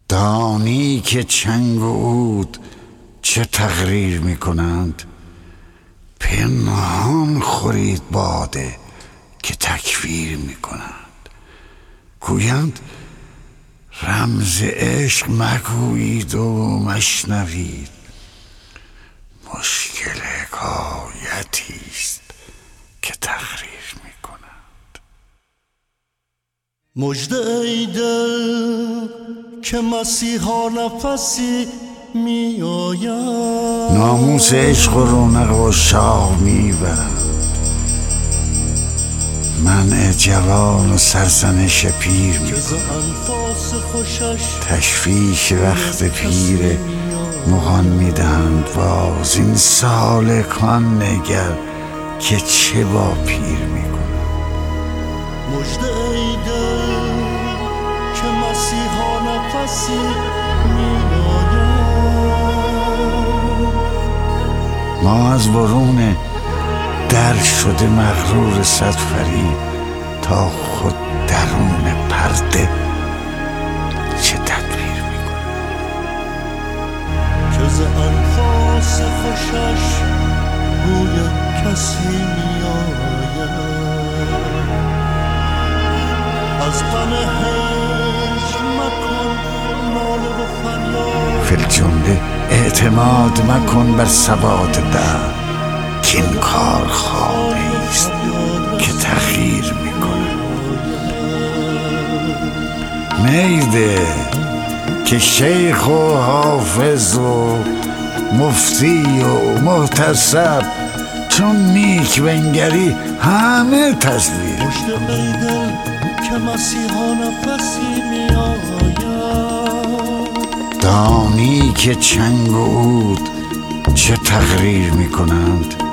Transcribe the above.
دانی که چنگ و عود چه تقریر می کنند، پنهان خورید باده که تکفیر می کنند. گویند رمز عشق مگویید و مشنوید، مشکل حکایتی است که تقریر می کنند. مژده ای دل که مسیحا نفسی می آید، ناموس عشق و رونق و شاه می برند، منع جوان و سرزنش پیر می کنند. تشویش وقت پیر مغان می دهند باز، این سالکان نگر که چه با پیر می کنند. مژده ای دل که مسیحا نفسی می آید. ما از برون در شده مغرور صد فریب، تا خود درون پرده چه تدبیر میکنه. که ز انفاس خوشش بوی کسی میآید، از غم هجر مکن ناله و فریاد. فی الجمله اعتماد مکن بر ثبات در، که این کارخانه است که تغییر میکنه. میده که شیخ و حافظ و مفتی و محتسب چون نیک بنگری همه تصویر. مژده ای دل که مسیحا نفسی می آید، دانی که چنگ و عود چه تقریر میکنند،